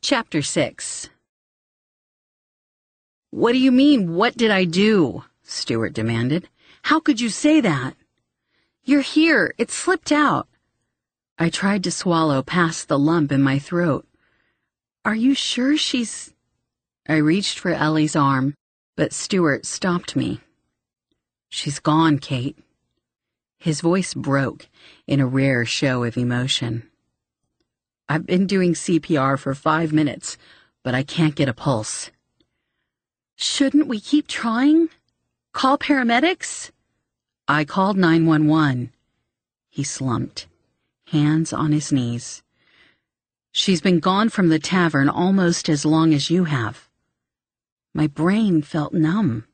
Chapter 6. "What do you mean, what did I do?" Stuart demanded. "How could you say that?" "You're here. It slipped out." I tried to swallow past the lump in my throat. "Are you sure she's—" I reached for Ellie's arm, but Stuart stopped me. "She's gone, Kate." His voice broke in a rare show of emotion. "I've been doing CPR for 5 minutes, but I can't get a pulse." "Shouldn't we keep trying? Call paramedics?" "I called 911. He slumped, hands on his knees. "She's been gone from the tavern almost as long as you have." My brain felt numb.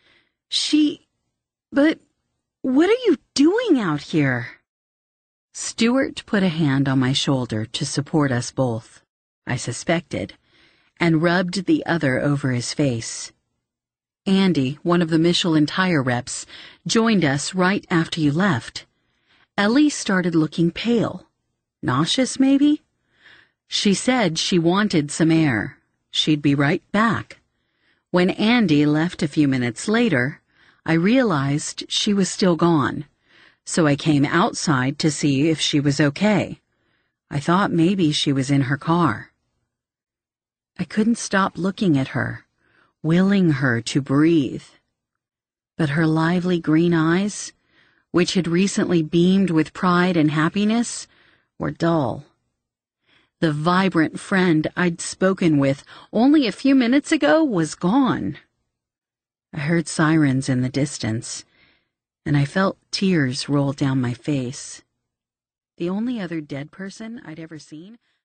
But what are you doing out here?" Stuart put a hand on my shoulder to support us both, I suspected, and rubbed the other over his face. "Andy, one of the Michelin tire reps, joined us right after you left. Ellie started looking pale. Nauseous, maybe? She said she wanted some air. She'd be right back. When Andy left a few minutes later, I realized she was still gone, so I came outside to see if she was okay. I thought maybe she was in her car." I couldn't stop looking at her, willing her to breathe. But her lively green eyes, which had recently beamed with pride and happiness, were dull. The vibrant friend I'd spoken with only a few minutes ago was gone. I heard sirens in the distance, and I felt tears roll down my face. The only other dead person I'd ever seen